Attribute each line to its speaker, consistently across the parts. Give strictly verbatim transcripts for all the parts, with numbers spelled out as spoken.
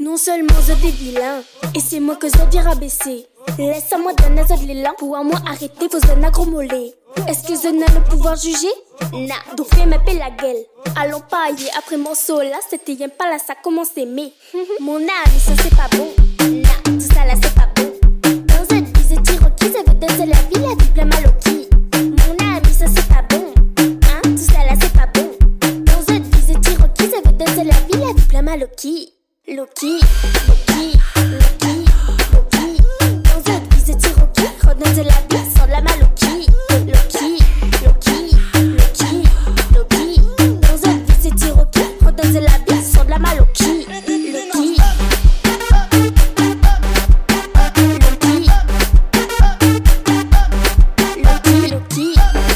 Speaker 1: Non seulement je des vilain, et c'est moi que je viens rabaisser. Laisse-moi donner de l'élan pour à moi arrêter vos anagromolés. Est-ce que je n'ai le pouvoir juger? Nah, donc fais m'appeler la gueule. Allons pailler après mon sol là, c'était un pas là, ça commence à aimer. Mon ami, ça c'est pas bon. Nah, tout ça là c'est pas bon. Dans cette vie, c'est Cherokee, ça veut danser la vie, la vie plein mal au qui. Mon ami, ça c'est pas bon. Hein, tout ça là c'est pas bon. Dans cette vie, c'est Cherokee, ça veut danser la vie, la vie plein mal au qui. Loki, Loki, Loki, Loki. Dans cette vie, c'est Cherokee, redonner la vie sans de la maloki. Loki, Loki, Loki, Loki. Dans cette vie, c'est Cherokee, redonner la vie sans de la maloki. Loki, Loki, Loki, Loki.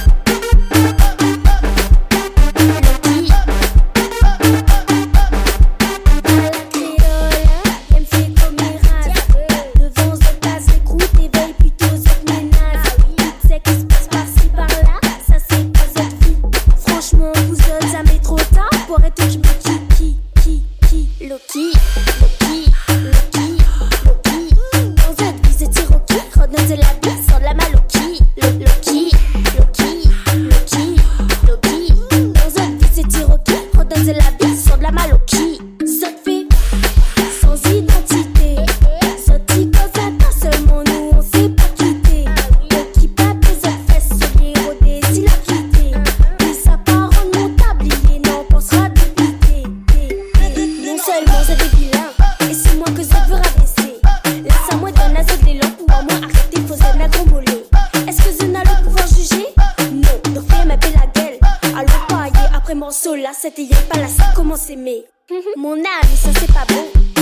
Speaker 1: Loki, Loki, Loki, Loki. Dans cette vie, c'est Cherokee, redonner la vie sans de la maloki. Loki, Loki, Loki, Loki. Dans cette vie, c'est Cherokee, redonner la vie sans de la maloki. Cette fille, sans identité. Cette fille, quand ça passe seulement nous, on s'est pas quitté. Loki, pas besoin de fesses, sur les rodés, s'il a quitté. Et sa parole, mon tablier, non, pensera dépiter. Non seulement j'ai des vilains, et c'est moi que je veux rabaisser. Laisse-moi donner de l'élan pour à moi arrêter vos anagromolés. Est-ce que je n'ai le pouvoir juger? Non, donc fais m'appeler la gueule. Allons pailler après mon sol là, c'était y'a pas là, ça commence à aimer. Mon ami, ça c'est pas bon.